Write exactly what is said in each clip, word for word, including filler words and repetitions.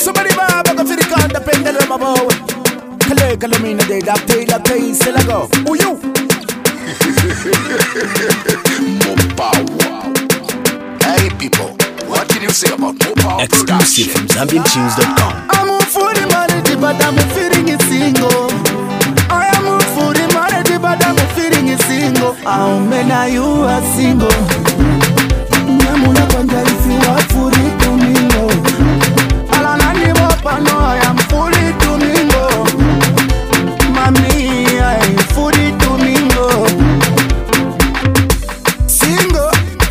Somebody baba go for the count up in the love about. Kale kale mina de da pay da pay sell go. Who you? Mopower. Hey people, what did you say about Mopower? Exclusive from Zambian Tunes dot com. I'm a for the money, but I'm feeling it single. I am a for the money, but I'm feeling it single. How many you are single? Nyamuna kwanja if you are fully domingo. Alana ni wapa no I am fully domingo. Mami I am fully domingo. Single.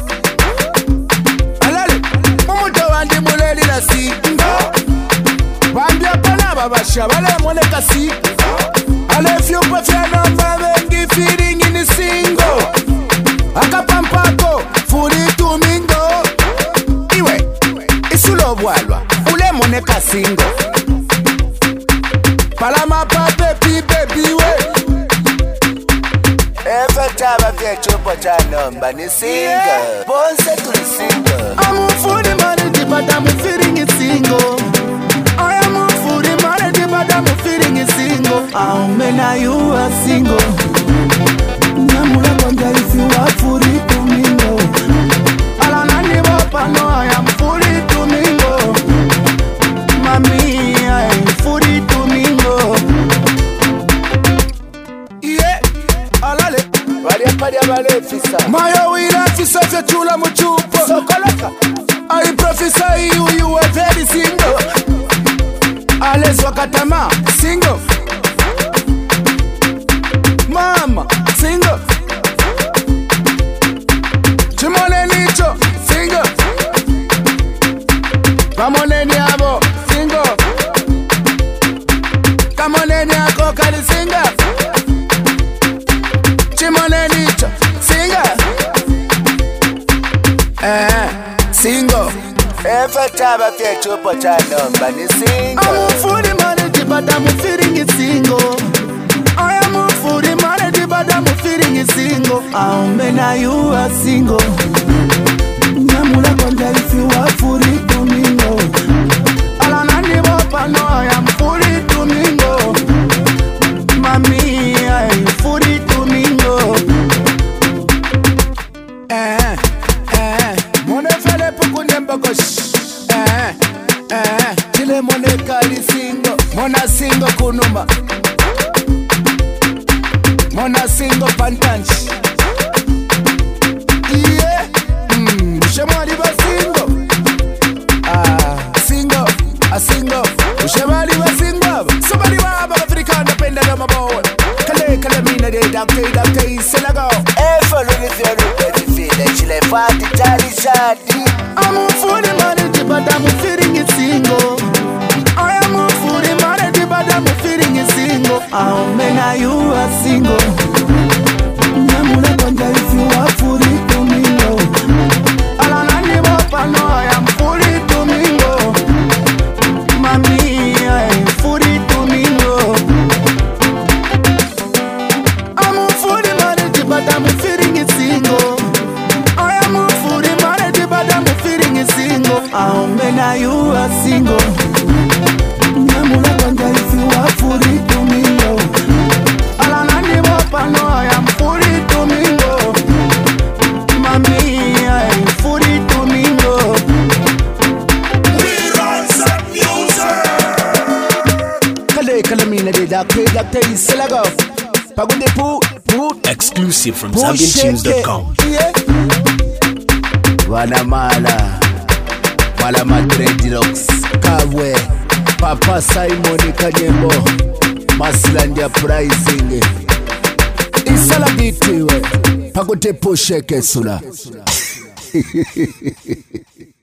Alale, mumuto wandi muleli la single. Wambia pana baba shabale mole kasi. Ale if you prefer number vengi feeling in the single. Akapampako fully domingo. Iwe, isulo bwalwa. Ule moneka single. Palama pa baby baby we. Every time I get you but I number ni single. Bonse to the single. I'm for the money but I'm feeling it single. I am for the money but I'm feeling it single. How many you are single? Nyamula kwanja if you are fully domingo. Alana ni wapa no I am fully domingo. Mami I am fully domingo. Yeah, alale. Wali apadi abale fisa. Maya wila fisa fe chula muchupo. So kolaka. I prophesy you you are very single. Ales wakatama single. Mama single. Chimone nicho single. Kamone niabo single. Kamone niako kali single. Chimone nicho single. Eh single. Every time I get you but I number ni single. I'm for the money but I'm feeling it single. I am for the money but I'm feeling it single. How many you are single? Nyamula kwanja if you are fully domingo. Alana ni wapa no I am fully domingo. Mami I am fully domingo. Eh eh mone fele puku nyemba kosh. Eh eh chile mone kali single. Mona single kunuma. Mona single pantanch. Yeah. Mm, Shemali ba single. Ah, single. A single. Shemali ba single. Somebody wa ba Africa na penda na mabawa. Kale kale mina de dakte dakte selago. Eh follow the theory baby feel chile fati tali shadi. I'm for the money but I'm feeling it single. I am for the money but I'm feeling it single. How many you are single? Nyamula kwanja if you are fully domingo. Alana ni wapa no I am fully domingo. Mami I am fully domingo. I'm for the money but I'm feeling it single. I am for the money but I'm feeling it single. How many you are single? Nyamula kwanja if you are fully domingo. Alana ni wapa no I am fully domingo. Mami I am fully domingo. We run some music. Kale kale mina de da pay da pay selago. Pagunde pu pu. Exclusive from Zambian Tunes dot com. Yeah. Wana mala. Mala madreadlocks. Kawe. Papa Simon Kanyembo. Maslandia pricing. Isala bitiwe. Pagunde pu sheke sula.